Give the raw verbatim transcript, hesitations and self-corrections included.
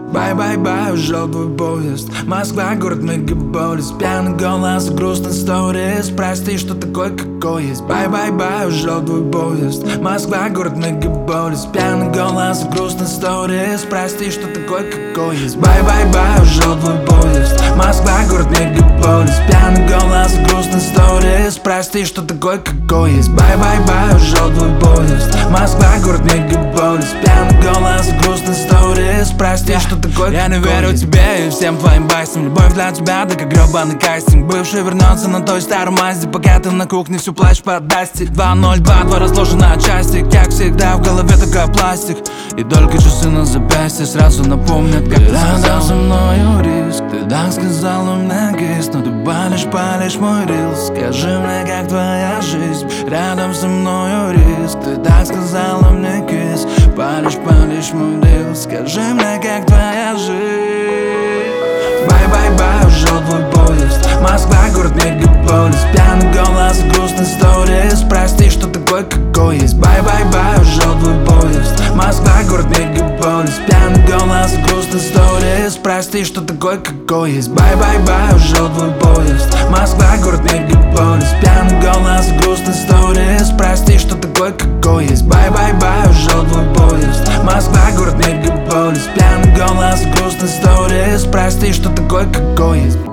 Бай-бай-бай, ушел твой поезд. Москва, город мегаполис. Пьяный голос, грустный сторис. Прости, что такой, какой есть. Бай-бай-бай, ушел твой поезд. Москва, город мегаполис. Пьяный голос, грустный сторис. Прости, что такой, какой есть. Бай-бай-бай, ушел твой поезд. Москва, город мегаполис. Пьяный голос, грустный сторис. Прости, что такой, какой есть. Бай-бай-бай, ушел твой поезд. Москва, город мегаполис. Пьяный голос, грустный сторис. Прости, что такой, я не верю тебе и всем твоим басням. Любовь для тебя, да как гребаный кастинг. Бывший вернется на той старой Мазде, пока ты на кухне всю плачь под Дасти. Два ноль два, два разложено на части. Как всегда в голове только пластик. И только часы на запястье сразу напомнят, как ты рядом со мною риск. Ты так сказала мне кис, но ты палишь, палишь мой рилс. Скажи мне, как твоя жизнь. Рядом со мною риск. Ты так сказала мне кис. Палишь, палишь мой рилс. Скажи мне, как твоя жизнь. Бай-бай-бай, ушел твой поезд. Москва, город мегаполис. Пьяный голос, грустный сторис. Прости, что такой, какой есть. Бай-бай-бай, ушел твой поезд. Москва, город мегаполис. Пьяный голос, грустный сторис. Прости, что такой, какой есть. Бай-бай-бай, ушел твой поезд. Москва, город мегаполис. Пьяный голос, грустный сторис. Прости, что такой, какой есть. Бай-бай-бай, ушел твой поезд. Москва, город мегаполис. Пьяный голос, грустный сторис. Прости, что такой, какой есть.